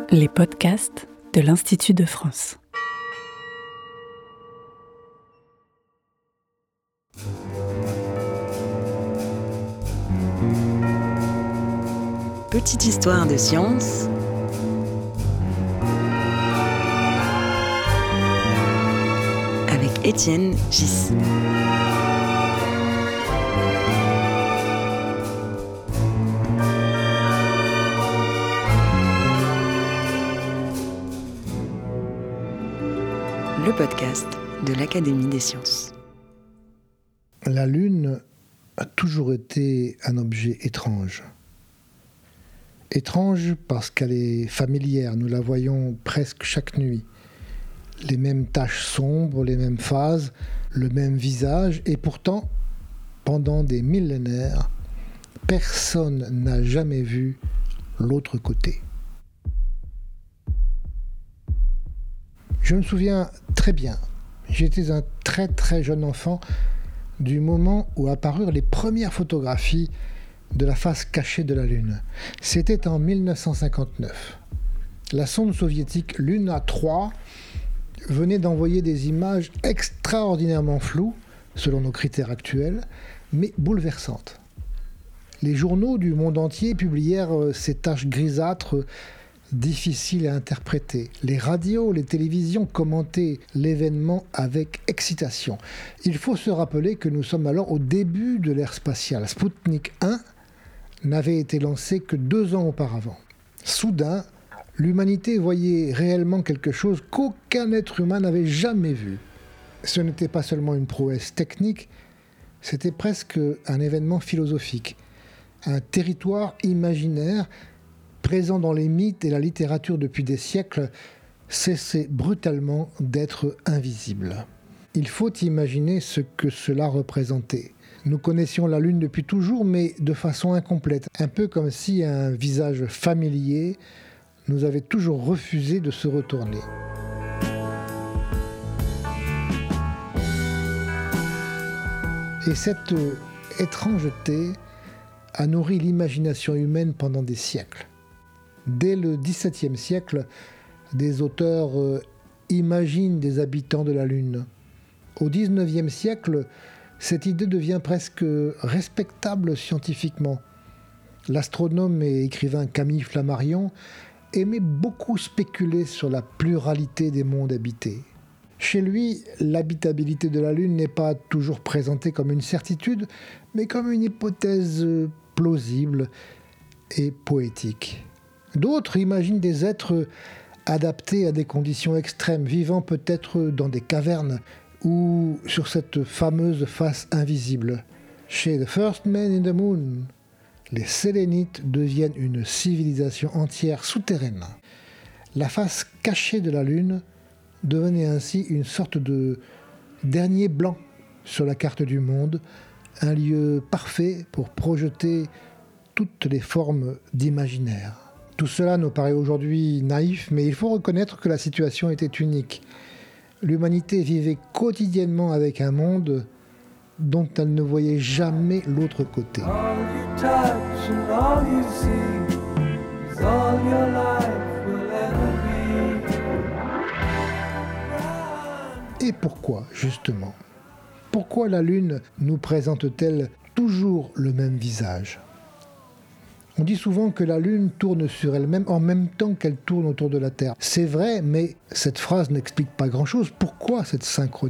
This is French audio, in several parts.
Les podcasts de l'Institut de France. Petite histoire de science avec Étienne Gis. Le podcast de l'Académie des sciences. La Lune a toujours été un objet étrange. Étrange parce qu'elle est familière, nous la voyons presque chaque nuit. Les mêmes taches sombres, les mêmes phases, le même visage, et pourtant, pendant des millénaires, personne n'a jamais vu l'autre côté. Je me souviens très bien, j'étais un très très jeune enfant du moment où apparurent les premières photographies de la face cachée de la Lune. C'était en 1959. La sonde soviétique Luna 3 venait d'envoyer des images extraordinairement floues, selon nos critères actuels, mais bouleversantes. Les journaux du monde entier publièrent ces taches grisâtres difficiles à interpréter. Les radios, les télévisions commentaient l'événement avec excitation. Il faut se rappeler que nous sommes alors au début de l'ère spatiale. Sputnik 1 n'avait été lancé que 2 ans auparavant. Soudain, l'humanité voyait réellement quelque chose qu'aucun être humain n'avait jamais vu. Ce n'était pas seulement une prouesse technique, c'était presque un événement philosophique, un territoire imaginaire présent dans les mythes et la littérature depuis des siècles, cessait brutalement d'être invisible. Il faut imaginer ce que cela représentait. Nous connaissions la Lune depuis toujours, mais de façon incomplète, un peu comme si un visage familier nous avait toujours refusé de se retourner. Et cette étrangeté a nourri l'imagination humaine pendant des siècles. Dès le XVIIe siècle, des auteurs imaginent des habitants de la Lune. Au XIXe siècle, cette idée devient presque respectable scientifiquement. L'astronome et écrivain Camille Flammarion aimait beaucoup spéculer sur la pluralité des mondes habités. Chez lui, l'habitabilité de la Lune n'est pas toujours présentée comme une certitude, mais comme une hypothèse plausible et poétique. D'autres imaginent des êtres adaptés à des conditions extrêmes, vivant peut-être dans des cavernes ou sur cette fameuse face invisible. Chez The First Man in the Moon, les Sélénites deviennent une civilisation entière souterraine. La face cachée de la Lune devenait ainsi une sorte de dernier blanc sur la carte du monde, un lieu parfait pour projeter toutes les formes d'imaginaire. Tout cela nous paraît aujourd'hui naïf, mais il faut reconnaître que la situation était unique. L'humanité vivait quotidiennement avec un monde dont elle ne voyait jamais l'autre côté. Et pourquoi, justement ? Pourquoi la Lune nous présente-t-elle toujours le même visage ? On dit souvent que la Lune tourne sur elle-même en même temps qu'elle tourne autour de la Terre. C'est vrai, mais cette phrase n'explique pas grand-chose. Pourquoi cette synchronisation ?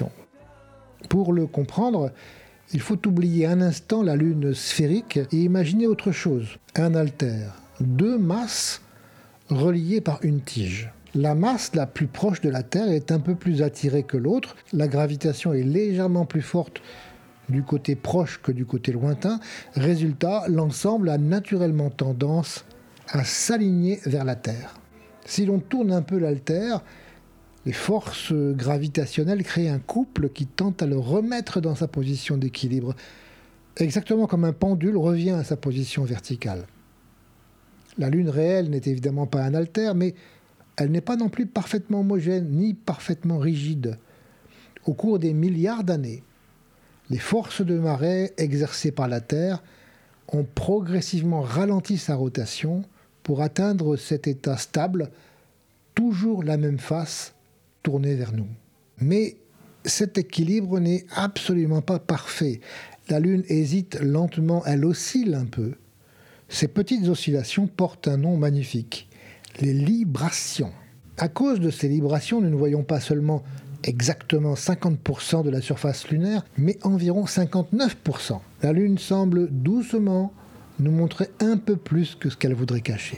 Pour le comprendre, il faut oublier un instant la Lune sphérique et imaginer autre chose. Un altère, 2 masses reliées par une tige. La masse la plus proche de la Terre est un peu plus attirée que l'autre. La gravitation est légèrement plus forte du côté proche que du côté lointain. Résultat, l'ensemble a naturellement tendance à s'aligner vers la Terre. Si l'on tourne un peu l'altère, les forces gravitationnelles créent un couple qui tente à le remettre dans sa position d'équilibre, exactement comme un pendule revient à sa position verticale. La Lune réelle n'est évidemment pas un altère, mais elle n'est pas non plus parfaitement homogène, ni parfaitement rigide. Au cours des milliards d'années, les forces de marée exercées par la Terre ont progressivement ralenti sa rotation pour atteindre cet état stable, toujours la même face tournée vers nous. Mais cet équilibre n'est absolument pas parfait. La Lune hésite lentement, elle oscille un peu. Ces petites oscillations portent un nom magnifique, les librations. À cause de ces librations, nous ne voyons pas seulement exactement 50% de la surface lunaire, mais environ 59%. La Lune semble doucement nous montrer un peu plus que ce qu'elle voudrait cacher.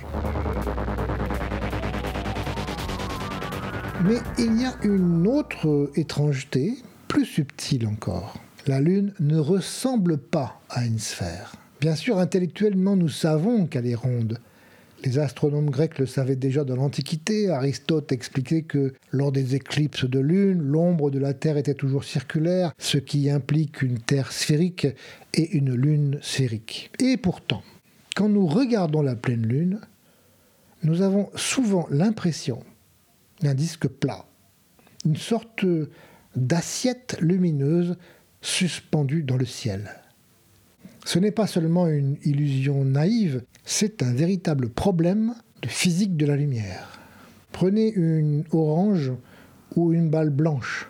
Mais il y a une autre étrangeté, plus subtile encore. La Lune ne ressemble pas à une sphère. Bien sûr, intellectuellement, nous savons qu'elle est ronde. Les astronomes grecs le savaient déjà dans l'Antiquité. Aristote expliquait que lors des éclipses de lune, l'ombre de la Terre était toujours circulaire, ce qui implique une Terre sphérique et une Lune sphérique. Et pourtant, quand nous regardons la pleine Lune, nous avons souvent l'impression d'un disque plat, une sorte d'assiette lumineuse suspendue dans le ciel. Ce n'est pas seulement une illusion naïve, c'est un véritable problème de physique de la lumière. Prenez une orange ou une balle blanche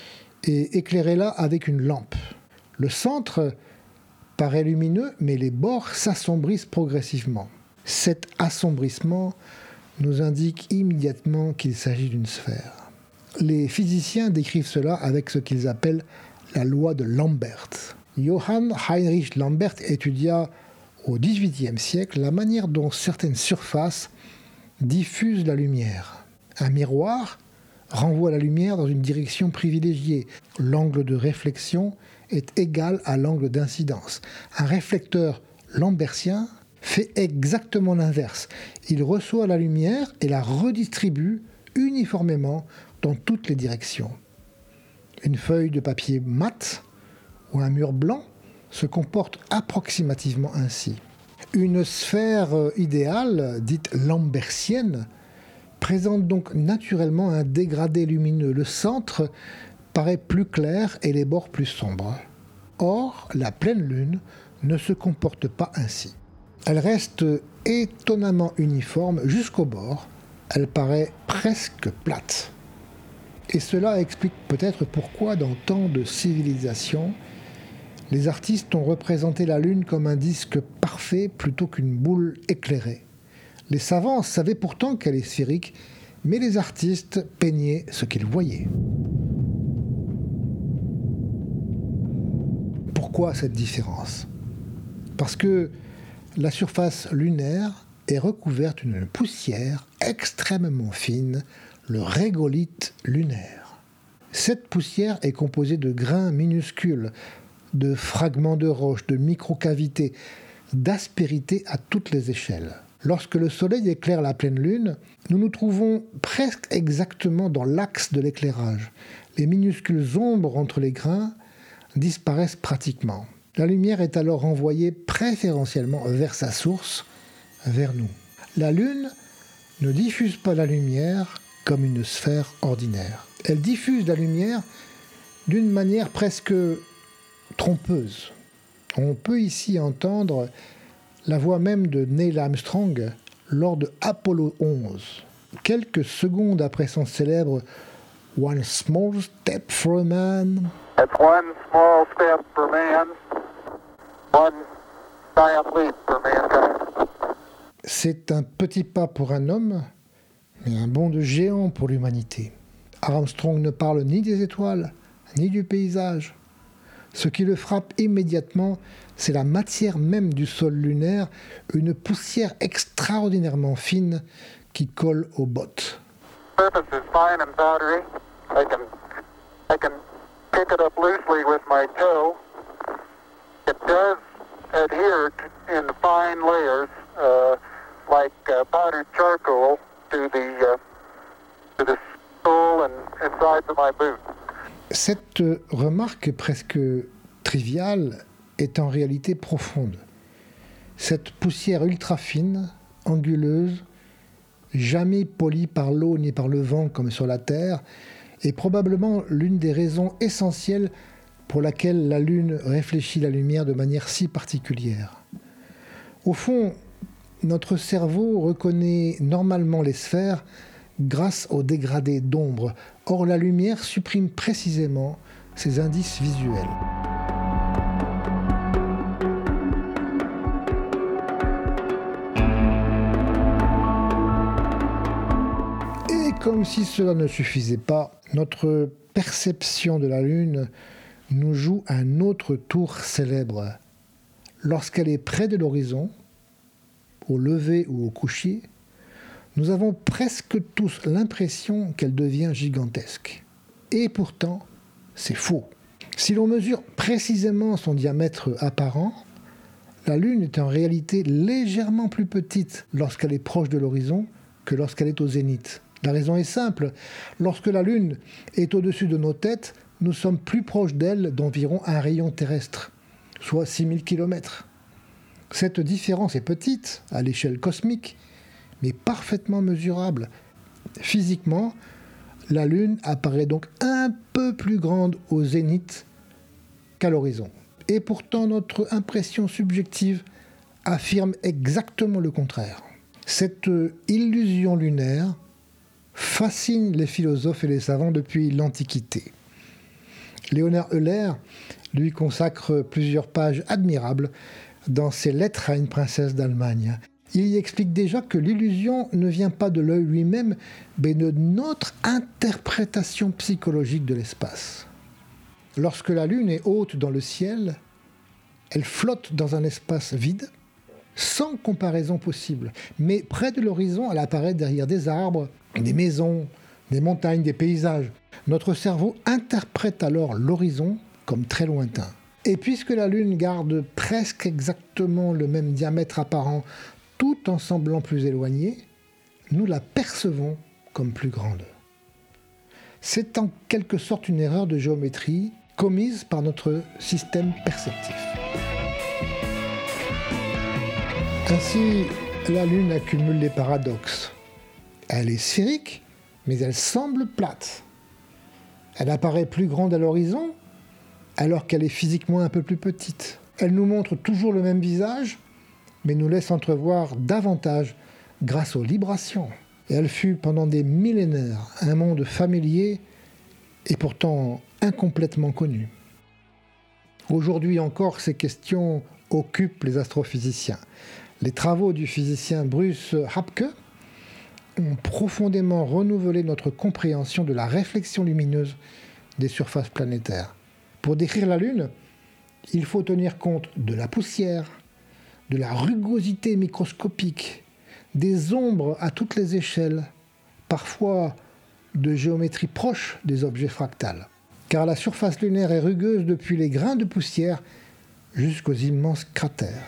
et éclairez-la avec une lampe. Le centre paraît lumineux, mais les bords s'assombrissent progressivement. Cet assombrissement nous indique immédiatement qu'il s'agit d'une sphère. Les physiciens décrivent cela avec ce qu'ils appellent la loi de Lambert. Johann Heinrich Lambert étudia au XVIIIe siècle la manière dont certaines surfaces diffusent la lumière. Un miroir renvoie la lumière dans une direction privilégiée. L'angle de réflexion est égal à l'angle d'incidence. Un réflecteur lambertien fait exactement l'inverse. Il reçoit la lumière et la redistribue uniformément dans toutes les directions. Une feuille de papier mat ou un mur blanc se comporte approximativement ainsi. Une sphère idéale, dite lambertienne, présente donc naturellement un dégradé lumineux. Le centre paraît plus clair et les bords plus sombres. Or, la pleine lune ne se comporte pas ainsi. Elle reste étonnamment uniforme jusqu'au bord. Elle paraît presque plate. Et cela explique peut-être pourquoi, dans tant de civilisations, les artistes ont représenté la Lune comme un disque parfait plutôt qu'une boule éclairée. Les savants savaient pourtant qu'elle est sphérique, mais les artistes peignaient ce qu'ils voyaient. Pourquoi cette différence ? Parce que la surface lunaire est recouverte d'une poussière extrêmement fine, le régolithe lunaire. Cette poussière est composée de grains minuscules, de fragments de roches, de microcavités, d'aspérité à toutes les échelles. Lorsque le soleil éclaire la pleine lune, nous nous trouvons presque exactement dans l'axe de l'éclairage. Les minuscules ombres entre les grains disparaissent pratiquement. La lumière est alors renvoyée préférentiellement vers sa source, vers nous. La lune ne diffuse pas la lumière comme une sphère ordinaire. Elle diffuse la lumière d'une manière presque trompeuse. On peut ici entendre la voix même de Neil Armstrong lors de Apollo 11. Quelques secondes après son célèbre « One small step for a man », It's one small step for man, one giant leap for mankind. c'est un petit pas pour un homme, mais un bond de géant pour l'humanité. Armstrong ne parle ni des étoiles, ni du paysage. Ce qui le frappe immédiatement, c'est la matière même du sol lunaire, une poussière extraordinairement fine qui colle aux bottes. The surface is fine and powdery. I can pick it up loosely with my toe. It does adhere in fine layers, like powdered charcoal, to the sole and sides of my boot. Cette remarque presque triviale est en réalité profonde. Cette poussière ultra fine, anguleuse, jamais polie par l'eau ni par le vent comme sur la Terre, est probablement l'une des raisons essentielles pour laquelle la Lune réfléchit la lumière de manière si particulière. Au fond, Notre cerveau reconnaît normalement les sphères grâce au dégradé d'ombre. Or, la lumière supprime précisément ces indices visuels. Et comme si cela ne suffisait pas, notre perception de la Lune nous joue un autre tour célèbre. Lorsqu'elle est près de l'horizon, au lever ou au coucher, nous avons presque tous l'impression qu'elle devient gigantesque. Et pourtant, c'est faux. Si l'on mesure précisément son diamètre apparent, la Lune est en réalité légèrement plus petite lorsqu'elle est proche de l'horizon que lorsqu'elle est au zénith. La raison est simple. Lorsque la Lune est au-dessus de nos têtes, nous sommes plus proches d'elle d'environ un rayon terrestre, soit 6000 km. Cette différence est petite à l'échelle cosmique, mais parfaitement mesurable. Physiquement, la Lune apparaît donc un peu plus grande au zénith qu'à l'horizon. Et pourtant, notre impression subjective affirme exactement le contraire. Cette illusion lunaire fascine les philosophes et les savants depuis l'Antiquité. Léonard Euler lui consacre plusieurs pages admirables dans ses lettres à une princesse d'Allemagne. Il y explique déjà que l'illusion ne vient pas de l'œil lui-même, mais de notre interprétation psychologique de l'espace. Lorsque la Lune est haute dans le ciel, elle flotte dans un espace vide, sans comparaison possible. Mais près de l'horizon, elle apparaît derrière des arbres, des maisons, des montagnes, des paysages. Notre cerveau interprète alors l'horizon comme très lointain. Et puisque la Lune garde presque exactement le même diamètre apparent, tout en semblant plus éloignée, nous la percevons comme plus grande. C'est en quelque sorte une erreur de géométrie commise par notre système perceptif. Ainsi, la Lune accumule les paradoxes. Elle est sphérique, mais elle semble plate. Elle apparaît plus grande à l'horizon, alors qu'elle est physiquement un peu plus petite. Elle nous montre toujours le même visage, mais nous laisse entrevoir davantage grâce aux librations. Et elle fut pendant des millénaires un monde familier et pourtant incomplètement connu. Aujourd'hui encore, ces questions occupent les astrophysiciens. Les travaux du physicien Bruce Hapke ont profondément renouvelé notre compréhension de la réflexion lumineuse des surfaces planétaires. Pour décrire la Lune, il faut tenir compte de la poussière, de la rugosité microscopique, des ombres à toutes les échelles, parfois de géométrie proche des objets fractales. Car la surface lunaire est rugueuse depuis les grains de poussière jusqu'aux immenses cratères.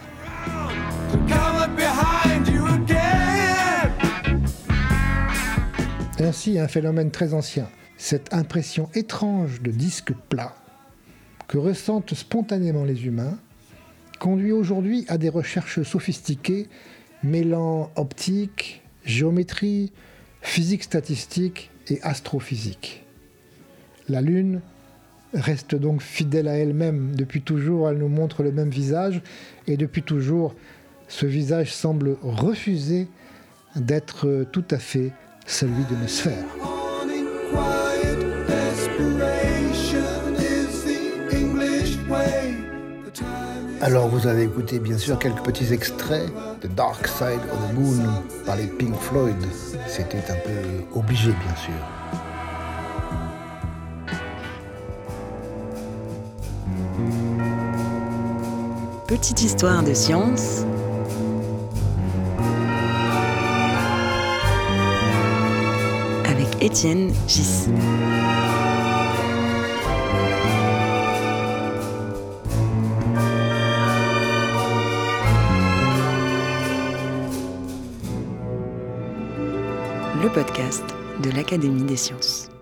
Ainsi, un phénomène très ancien, cette impression étrange de disque plat que ressentent spontanément les humains, conduit aujourd'hui à des recherches sophistiquées mêlant optique, géométrie, physique statistique et astrophysique. La Lune reste donc fidèle à elle-même. Depuis toujours, elle nous montre le même visage et depuis toujours, ce visage semble refuser d'être tout à fait celui de nos sphères. Alors vous avez écouté bien sûr quelques petits extraits de Dark Side of the Moon par les Pink Floyd. C'était un peu obligé bien sûr. Petite histoire de science avec Étienne Gis. Le podcast de l'Académie des sciences.